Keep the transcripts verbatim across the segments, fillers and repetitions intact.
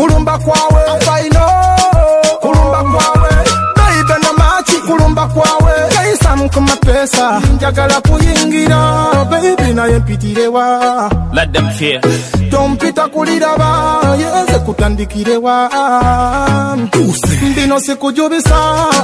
kulumba kwawe faino kulumba kwawe baby na machi kulumba kwawe kaisa mkuma pesa njagala kuyingira baby na yempitirewa let them fear tompita kuliraba yeze kutandikirewa mbino sikujubisa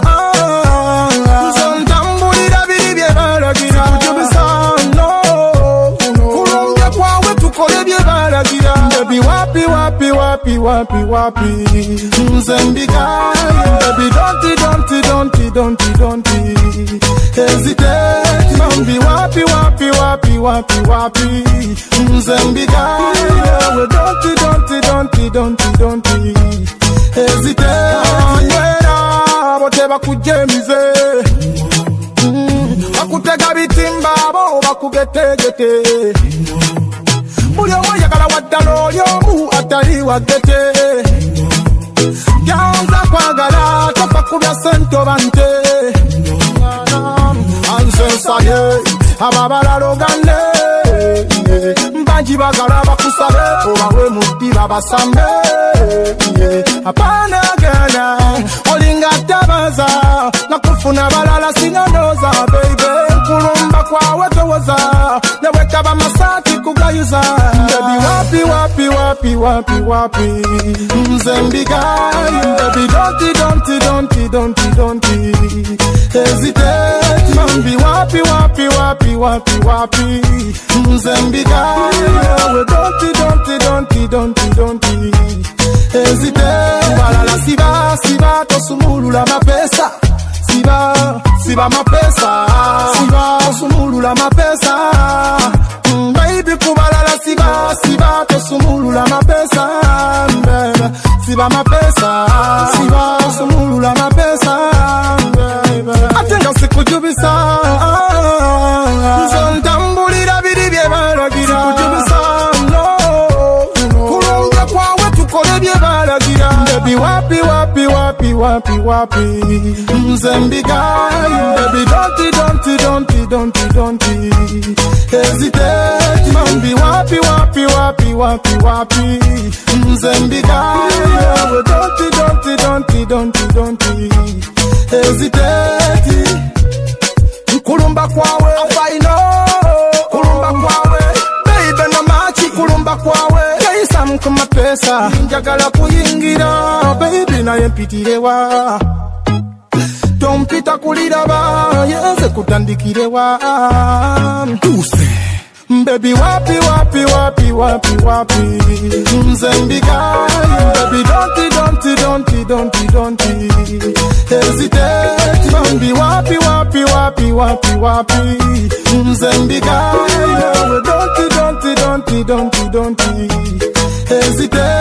ntambulira biri bye balagira kujubisa no kulumba kwawe tukole bye balagira baby wapi wapi wapi wapi wapi nzembika baby don't don't don't don't don't hesitate mambi wapi wapi wapi wapi wapi nzembika don't don't don't don't don't hesitate nyera bote bakujemize bakutega bitimba bo bakugetegete mulyo moyagala waddalo lyomu atali wagete yanza kwagala tofa kubya sento bante ansensaye ababala logane mbanji bagala bakusabe obawe mudira basambe apana gana olinga tabaza nakufuna balala sinonoza baby kulumba kwawe towoza naweka bamasati kugayuza baby wapi wapi wapi wapi wapi mzembika baby don't don't don't don't don't hesitate mambi wapi wapi wapi wapi wapi mzembika don't don't don't don't don't hesitate balala siba siba tosumulula mapesa siba siba mapesa siba tosumulula mapesa mm, baby kubalala siba siba tosumulula mapesa baby siba mapesa siba tosumulula mapesa baby atenga sikujubisa ntambulira biri bye balagira sikujubisa baby wapi wapi wapi wapi wapi mzembika baby don't don't don't don't don't hesitate mambi wapi wapi wapi wapi wapi mzembika don't don't don't don't don't hesitate kulumba kwawe faino kulumba kwawe baby na machi kulumba kwawe kaisa mkuma pesa njagala kuyingira baby na yempitirewa tompita kuliraba yeze kutandikirewa tuse baby wapi wapi wapi wapi wapi mzembika baby don't don't don't don't don't hesitate mambi wapi wapi wapi wapi wapi mzembika don't don't don't don't don't hesitate